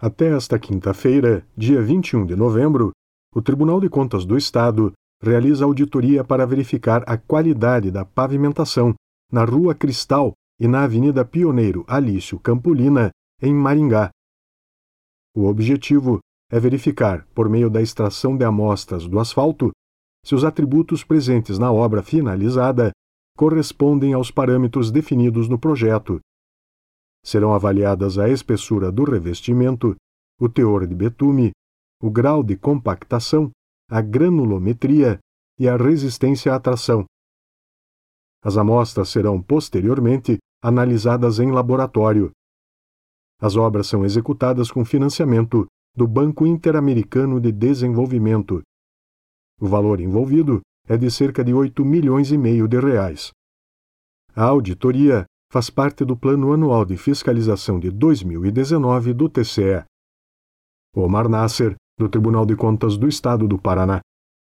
Até esta quinta-feira, dia 21 de novembro, o Tribunal de Contas do Estado realiza auditoria para verificar a qualidade da pavimentação na Rua Cristal e na Avenida Pioneiro Alício Campolina, em Maringá. O objetivo é verificar, por meio da extração de amostras do asfalto, se os atributos presentes na obra finalizada correspondem aos parâmetros definidos no projeto. Serão avaliadas a espessura do revestimento, o teor de betume, o grau de compactação, a granulometria e a resistência à tração. As amostras serão posteriormente analisadas em laboratório. As obras são executadas com financiamento do Banco Interamericano de Desenvolvimento. O valor envolvido é de cerca de 8,5 milhões de reais. A auditoria faz parte do Plano Anual de Fiscalização de 2019 do TCE. Omar Nasser, do Tribunal de Contas do Estado do Paraná.